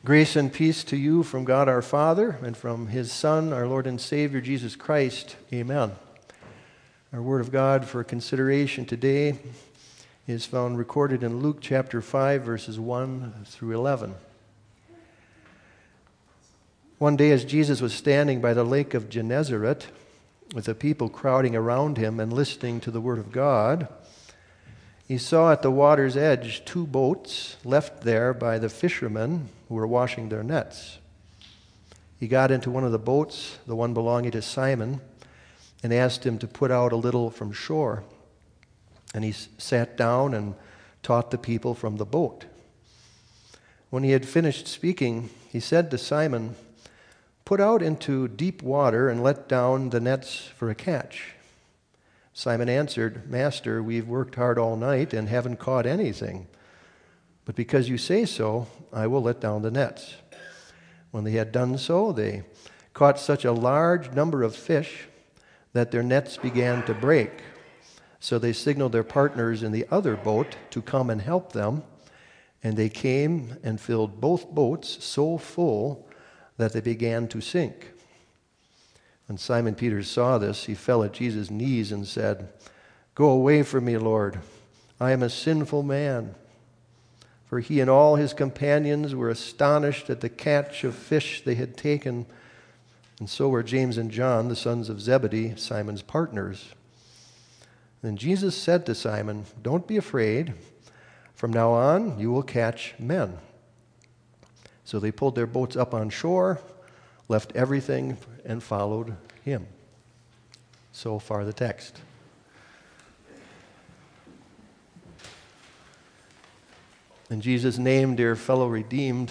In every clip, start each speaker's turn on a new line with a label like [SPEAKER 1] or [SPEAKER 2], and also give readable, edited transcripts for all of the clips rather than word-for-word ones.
[SPEAKER 1] Grace and peace to you from God our Father and from His Son, our Lord and Savior, Jesus Christ. Amen. Our Word of God for consideration today is found recorded in Luke chapter 5, verses 1 through 11. One day as Jesus was standing by the lake of Gennesaret, with the people crowding around him and listening to the Word of God, he saw at the water's edge 2 boats left there by the fishermen who were washing their nets. He got into one of the boats, the one belonging to Simon, and asked him to put out a little from shore. And he sat down and taught the people from the boat. When he had finished speaking, he said to Simon, "Put out into deep water and let down the nets for a catch." Simon answered, "Master, we've worked hard all night and haven't caught anything. But because you say so, I will let down the nets." When they had done so, they caught such a large number of fish that their nets began to break. So they signaled their partners in the other boat to come and help them, and they came and filled both boats so full that they began to sink. When Simon Peter saw this, he fell at Jesus' knees and said, "Go away from me, Lord. I am a sinful man." For he and all his companions were astonished at the catch of fish they had taken, and so were James and John, the sons of Zebedee, Simon's partners. Then Jesus said to Simon, "Don't be afraid. From now on, you will catch men." So they pulled their boats up on shore, left everything, and followed him. So far the text. In Jesus' name, dear fellow redeemed,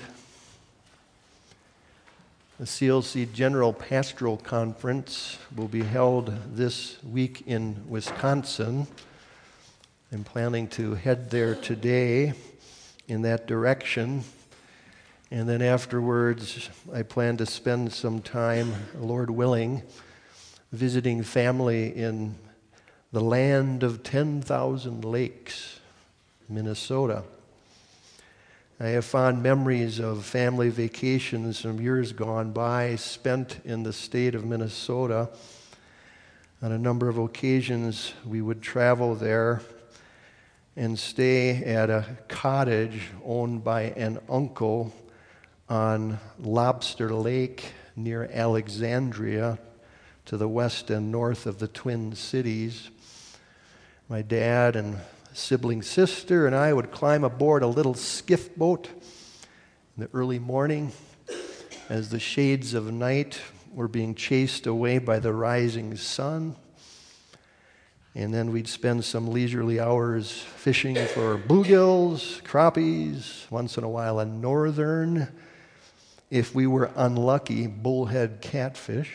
[SPEAKER 1] the CLC General Pastoral Conference will be held this week in Wisconsin. I'm planning to head there today in that direction. And then afterwards, I plan to spend some time, Lord willing, visiting family in the land of 10,000 lakes, Minnesota. I have fond memories of family vacations from years gone by spent in the state of Minnesota. On a number of occasions, we would travel there and stay at a cottage owned by an uncle on Lobster Lake near Alexandria to the west and north of the Twin Cities. My dad and sibling sister and I would climb aboard a little skiff boat in the early morning as the shades of night were being chased away by the rising sun. And then we'd spend some leisurely hours fishing for bluegills, crappies, once in a while a northern, if we were unlucky, bullhead catfish.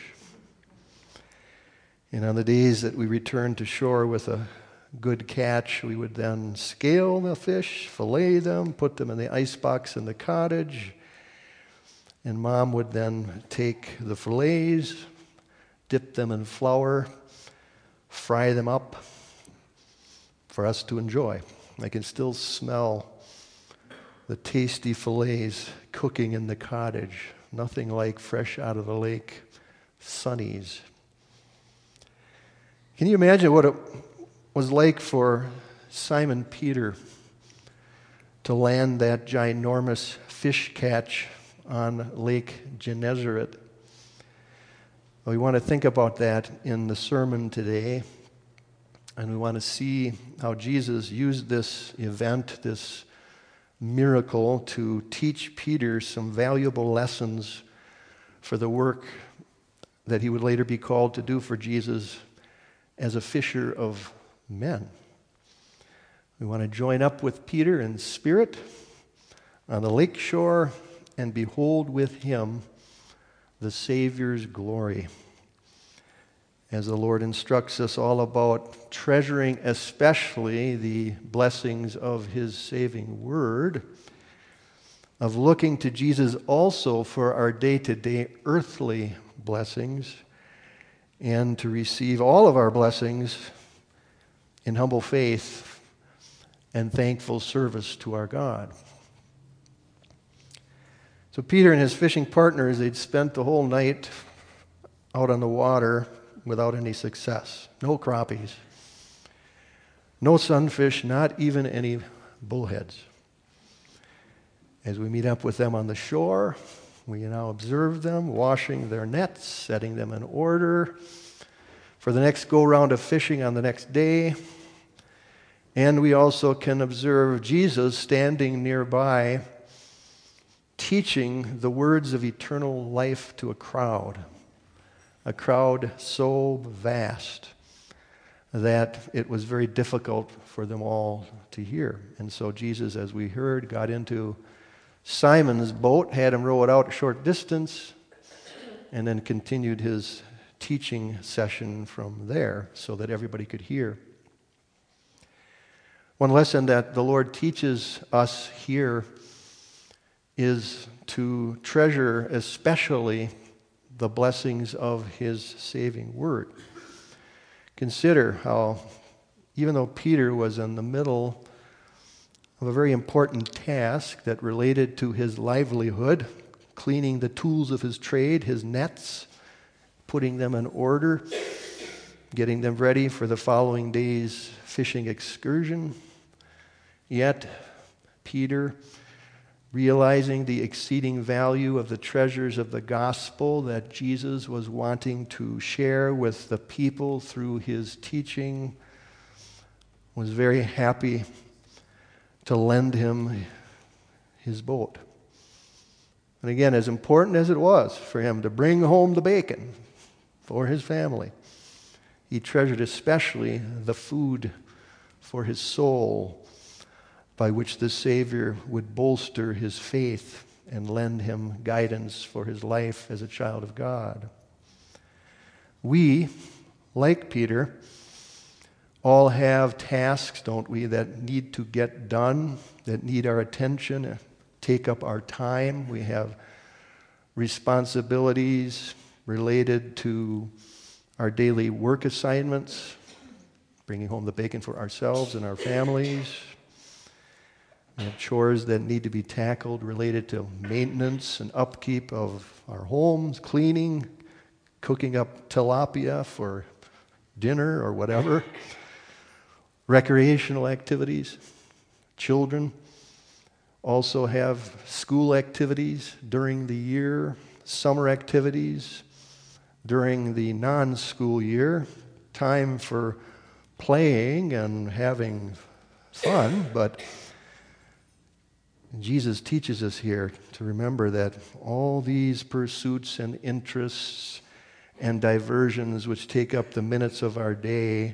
[SPEAKER 1] And on the days that we returned to shore with a good catch, we would then scale the fish, fillet them, put them in the icebox in the cottage, and Mom would then take the fillets, dip them in flour, fry them up for us to enjoy. I can still smell the tasty fillets cooking in the cottage. Nothing like fresh out of the lake sunnies. Can you imagine what it was like for Simon Peter to land that ginormous fish catch on Lake Gennesaret? We want to think about that in the sermon today, and we want to see how Jesus used this event, this miracle, to teach Peter some valuable lessons for the work that he would later be called to do for Jesus as a fisher of men. We want to join up with Peter in spirit on the lake shore and behold with him the Savior's glory, as the Lord instructs us all about treasuring especially the blessings of His saving word, of looking to Jesus also for our day-to-day earthly blessings, and to receive all of our blessings in humble faith and thankful service to our God. So Peter and his fishing partners, they'd spent the whole night out on the water without any success. No crappies, no sunfish, not even any bullheads. As we meet up with them on the shore, we now observe them washing their nets, setting them in order for the next go-round of fishing on the next day. And we also can observe Jesus standing nearby, teaching the words of eternal life to a crowd so vast that it was very difficult for them all to hear. And so Jesus, as we heard, got into Simon's boat, had him row it out a short distance, and then continued his teaching session from there so that everybody could hear. One lesson that the Lord teaches us here is to treasure especially the blessings of His saving word. Consider how, even though Peter was in the middle of a very important task that related to his livelihood, cleaning the tools of his trade, his nets, putting them in order, getting them ready for the following day's fishing excursion. Yet, Peter, realizing the exceeding value of the treasures of the gospel that Jesus was wanting to share with the people through his teaching, was very happy to lend him his boat. And again, as important as it was for him to bring home the bacon for his family, he treasured especially the food for his soul, by which the Savior would bolster his faith and lend him guidance for his life as a child of God. We, like Peter, all have tasks, don't we, that need to get done, that need our attention, take up our time. We have responsibilities related to our daily work assignments, bringing home the bacon for ourselves and our families. We have chores that need to be tackled related to maintenance and upkeep of our homes, cleaning, cooking up tilapia for dinner or whatever. Recreational activities. Children also have school activities during the year, summer activities during the non-school year, time for playing and having fun, but Jesus teaches us here to remember that all these pursuits and interests and diversions which take up the minutes of our day,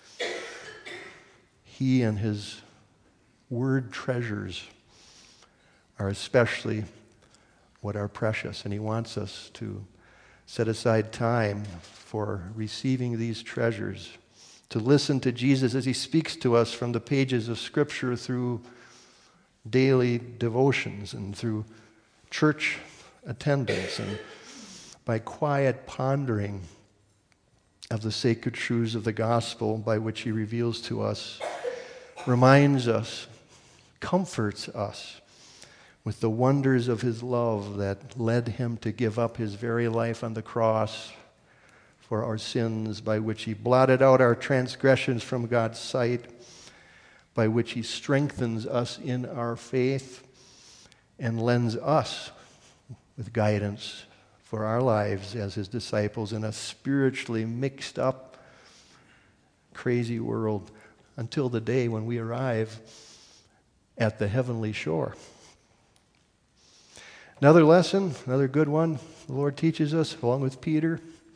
[SPEAKER 1] He and His word treasures are especially what are precious. And He wants us to set aside time for receiving these treasures, to listen to Jesus as He speaks to us from the pages of Scripture through daily devotions and through church attendance and by quiet pondering of the sacred truths of the gospel by which He reveals to us, reminds us, comforts us with the wonders of His love that led Him to give up His very life on the cross for our sins, by which He blotted out our transgressions from God's sight, by which He strengthens us in our faith and lends us with guidance for our lives as His disciples in a spiritually mixed up, crazy world until the day when we arrive at the heavenly shore. Another lesson, another good one, the Lord teaches us, along with Peter,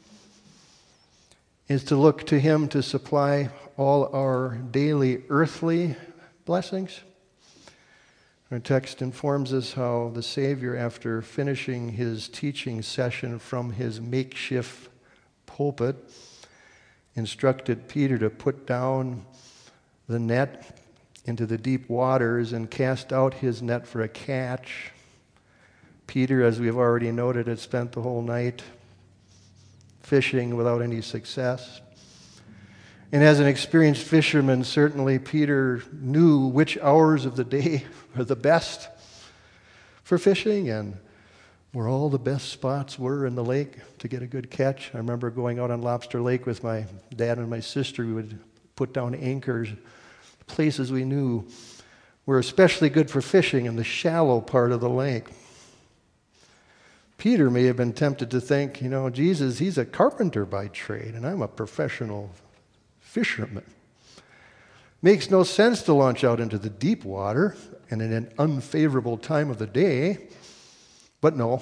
[SPEAKER 1] is to look to Him to supply all our daily earthly blessings. Our text informs us how the Savior, after finishing His teaching session from His makeshift pulpit, instructed Peter to put down the net into the deep waters and cast out his net for a catch. Peter, as we've already noted, had spent the whole night fishing without any success. And as an experienced fisherman, certainly Peter knew which hours of the day were the best for fishing, and where all the best spots were in the lake to get a good catch. I remember going out on Lobster Lake with my dad and my sister. We would put down anchors, places we knew were especially good for fishing in the shallow part of the lake. Peter may have been tempted to think, Jesus, he's a carpenter by trade, and I'm a professional fisherman. Makes no sense to launch out into the deep water and in an unfavorable time of the day. But no,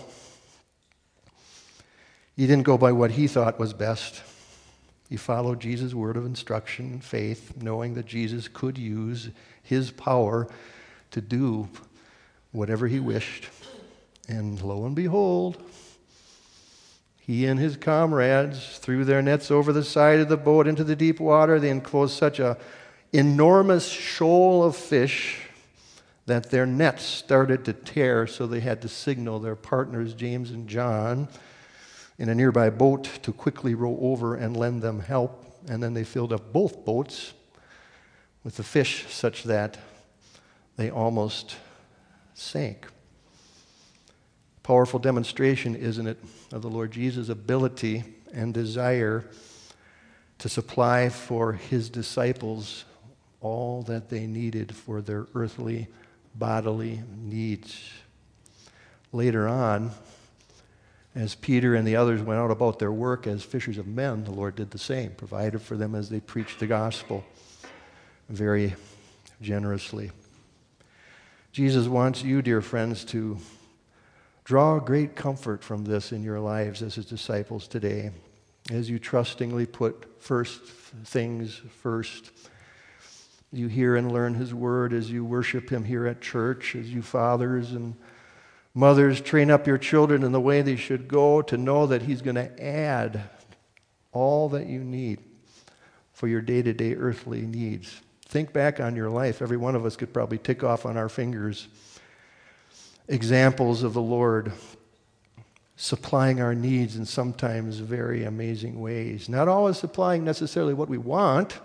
[SPEAKER 1] he didn't go by what he thought was best. He followed Jesus' word of instruction and faith, knowing that Jesus could use his power to do whatever he wished. And lo and behold, he and his comrades threw their nets over the side of the boat into the deep water. They enclosed such an enormous shoal of fish that their nets started to tear, so they had to signal their partners, James and John, in a nearby boat to quickly row over and lend them help. And then they filled up both boats with the fish such that they almost sank. Powerful demonstration, isn't it, of the Lord Jesus' ability and desire to supply for his disciples all that they needed for their earthly, bodily needs. Later on, as Peter and the others went out about their work as fishers of men, the Lord did the same, provided for them as they preached the gospel very generously. Jesus wants you, dear friends, to draw great comfort from this in your lives as his disciples today, as you trustingly put first things first. You hear and learn his word, as you worship him here at church, as you fathers and mothers train up your children in the way they should go, to know that he's going to add all that you need for your day-to-day earthly needs. Think back on your life. Every one of us could probably tick off on our fingers examples of the Lord supplying our needs in sometimes very amazing ways. Not always supplying necessarily what we want,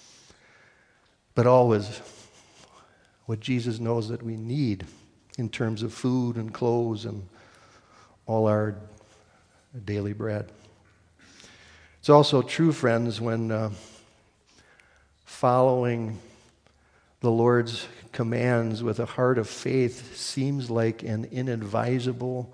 [SPEAKER 1] but always what Jesus knows that we need in terms of food and clothes and all our daily bread. It's also true, friends, when following the Lord's commands with a heart of faith seems like an inadvisable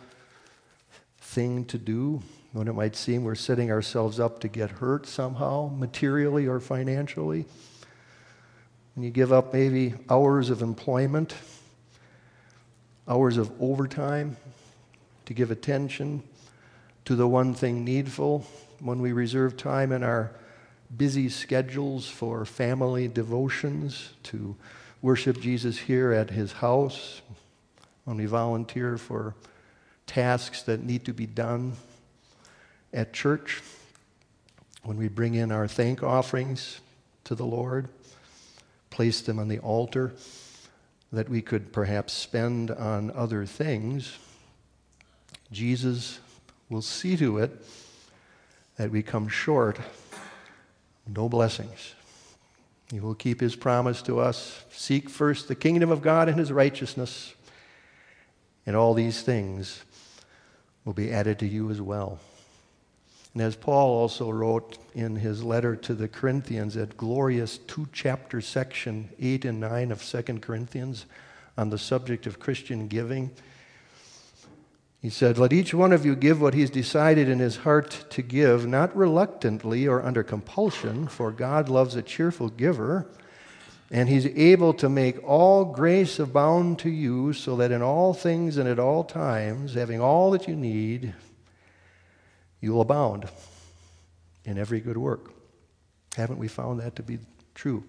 [SPEAKER 1] thing to do, when it might seem we're setting ourselves up to get hurt somehow, materially or financially. When you give up maybe hours of employment, hours of overtime to give attention to the one thing needful, when we reserve time in our busy schedules for family devotions to worship Jesus here at his house, when we volunteer for tasks that need to be done at church, when we bring in our thank offerings to the Lord, place them on the altar that we could perhaps spend on other things, Jesus will see to it that we come short no blessings. He will keep his promise to us. Seek first the kingdom of God and his righteousness, and all these things will be added to you as well. And as Paul also wrote in his letter to the Corinthians, that glorious 2-chapter section, 8 and 9 of 2 Corinthians, on the subject of Christian giving, he said, "Let each one of you give what he's decided in his heart to give, not reluctantly or under compulsion, for God loves a cheerful giver, and he's able to make all grace abound to you, so that in all things and at all times, having all that you need, you'll abound in every good work." Haven't we found that to be true?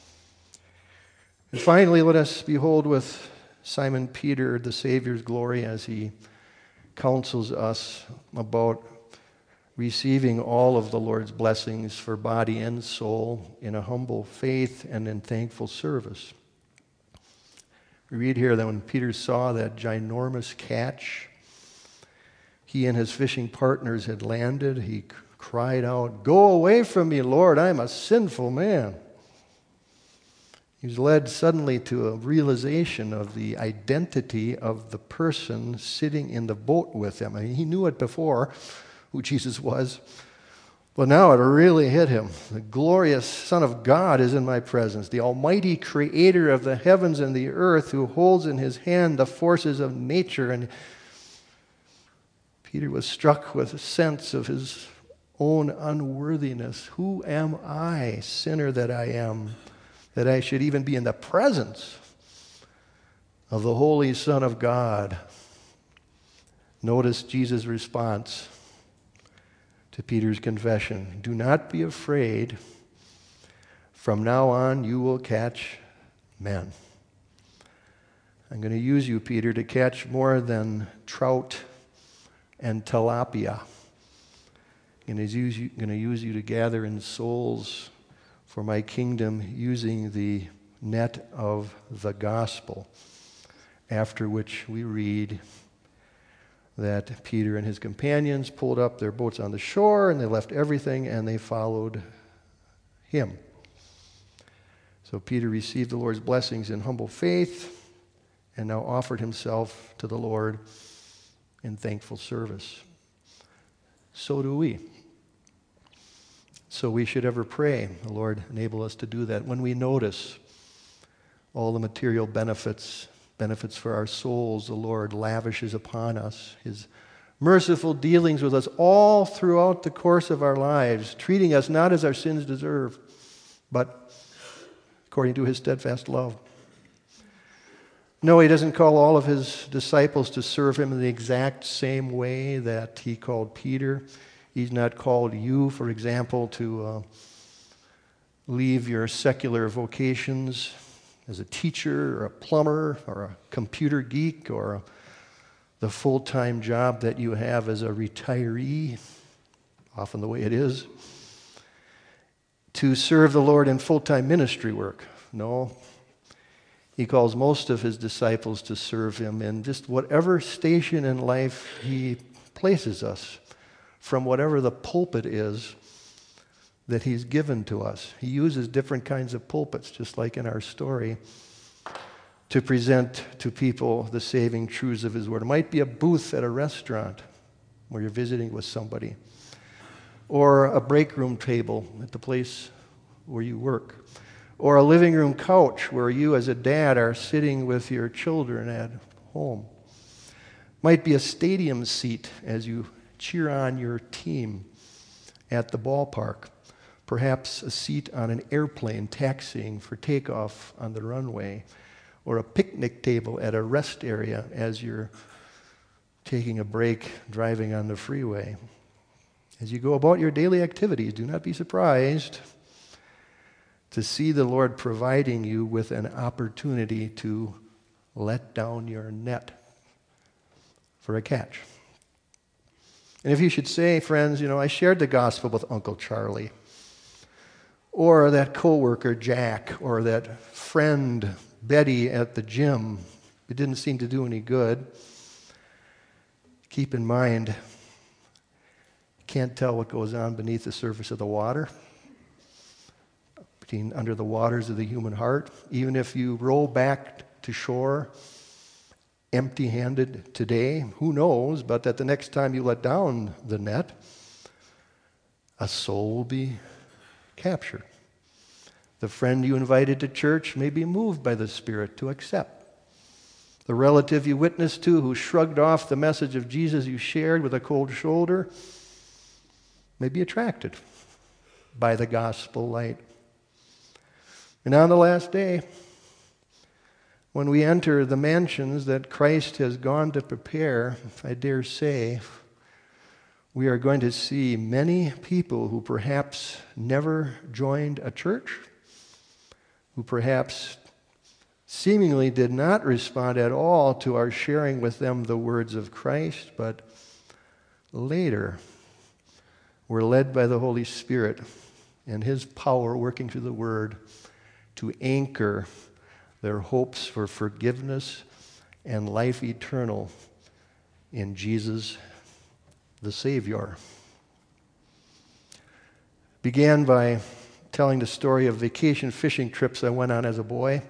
[SPEAKER 1] And finally, let us behold with Simon Peter the Savior's glory as he counsels us about receiving all of the Lord's blessings for body and soul in a humble faith and in thankful service. We read here that when Peter saw that ginormous catch he and his fishing partners had landed, he cried out, "Go away from me, Lord, I'm a sinful man." He was led suddenly to a realization of the identity of the person sitting in the boat with him. I mean, he knew it before, who Jesus was, but now it really hit him. The glorious Son of God is in my presence, the almighty creator of the heavens and the earth, who holds in his hand the forces of nature. And Peter was struck with a sense of his own unworthiness. Who am I, sinner that I am, that I should even be in the presence of the Holy Son of God? Notice Jesus' response to Peter's confession. Do not be afraid. From now on, you will catch men. I'm going to use you, Peter, to catch more than trout and tilapia. I'm going to use you to gather in souls for my kingdom using the net of the gospel. After which we read that Peter and his companions pulled up their boats on the shore and they left everything and they followed him. So Peter received the Lord's blessings in humble faith and now offered himself to the Lord in thankful service. So do we. So we should ever pray, the Lord enable us to do that. When we notice all the material benefits for our souls the Lord lavishes upon us, his merciful dealings with us all throughout the course of our lives, treating us not as our sins deserve, but according to his steadfast love. No, he doesn't call all of his disciples to serve him in the exact same way that he called Peter. He's not called you, for example, to leave your secular vocations as a teacher or a plumber or a computer geek or the full-time job that you have as a retiree, often the way it is, to serve the Lord in full-time ministry work. No. He calls most of his disciples to serve him in just whatever station in life he places us, from whatever the pulpit is that he's given to us. He uses different kinds of pulpits, just like in our story, to present to people the saving truths of his word. It might be a booth at a restaurant where you're visiting with somebody, or a break room table at the place where you work, or a living room couch where you as a dad are sitting with your children at home. Might be a stadium seat as you cheer on your team at the ballpark. Perhaps a seat on an airplane taxiing for takeoff on the runway, or a picnic table at a rest area as you're taking a break driving on the freeway. As you go about your daily activities, do not be surprised to see the Lord providing you with an opportunity to let down your net for a catch. And if you should say, friends, I shared the gospel with Uncle Charlie, or that coworker Jack, or that friend Betty at the gym, it didn't seem to do any good. Keep in mind, you can't tell what goes on beneath the surface of the water, under the waters of the human heart. Even if you roll back to shore empty-handed today, who knows, but that the next time you let down the net, a soul will be captured. The friend you invited to church may be moved by the Spirit to accept. The relative you witnessed to who shrugged off the message of Jesus you shared with a cold shoulder may be attracted by the gospel light. And on the last day, when we enter the mansions that Christ has gone to prepare, I dare say, we are going to see many people who perhaps never joined a church, who perhaps seemingly did not respond at all to our sharing with them the words of Christ, but later were led by the Holy Spirit and his power working through the Word to anchor their hopes for forgiveness and life eternal in Jesus the Savior. Began by telling the story of vacation fishing trips I went on as a boy.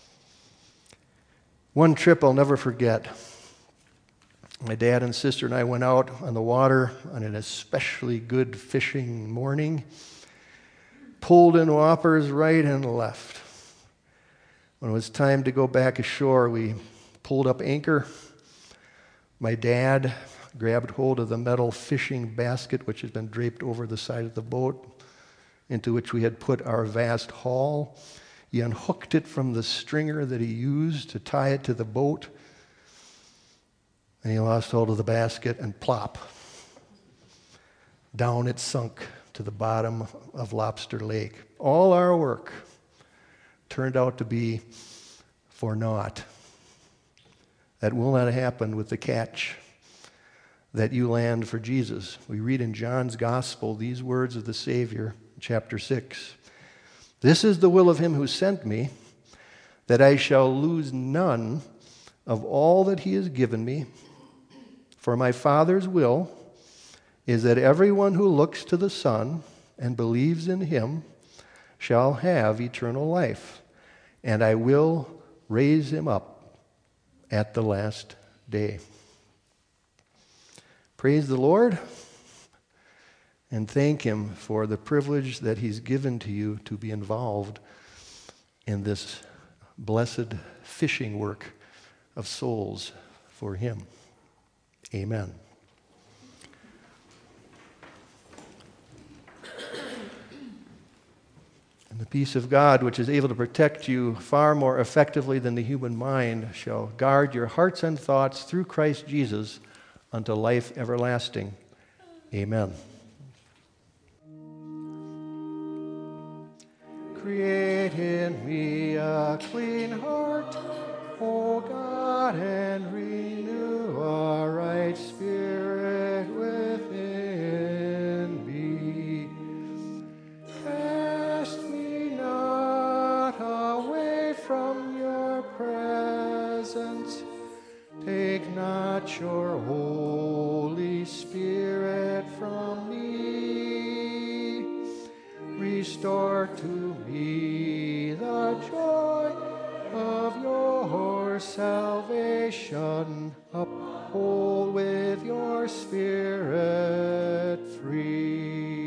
[SPEAKER 1] One trip I'll never forget. My dad and sister and I went out on the water on an especially good fishing morning, pulled in whoppers right and left. When it was time to go back ashore, we pulled up anchor. My dad grabbed hold of the metal fishing basket, which had been draped over the side of the boat, into which we had put our vast haul. He unhooked it from the stringer that he used to tie it to the boat, and he lost hold of the basket, and plop, down it sunk to the bottom of Lobster Lake. All our work turned out to be for naught. That will not happen with the catch that you land for Jesus. We read in John's Gospel these words of the Savior, chapter 6. This is the will of him who sent me, that I shall lose none of all that he has given me. For my Father's will is that everyone who looks to the Son and believes in him shall have eternal life, and I will raise him up at the last day. Praise the Lord, and thank him for the privilege that he's given to you to be involved in this blessed fishing work of souls for him. Amen. And the peace of God, which is able to protect you far more effectively than the human mind, shall guard your hearts and thoughts through Christ Jesus unto life everlasting. Amen. Create in me a clean heart, O God, and renew a right spirit within me. Cast me not away from your presence. Take not your Holy Spirit from me. Restore to me the joy of your salvation. Uphold with your Spirit free.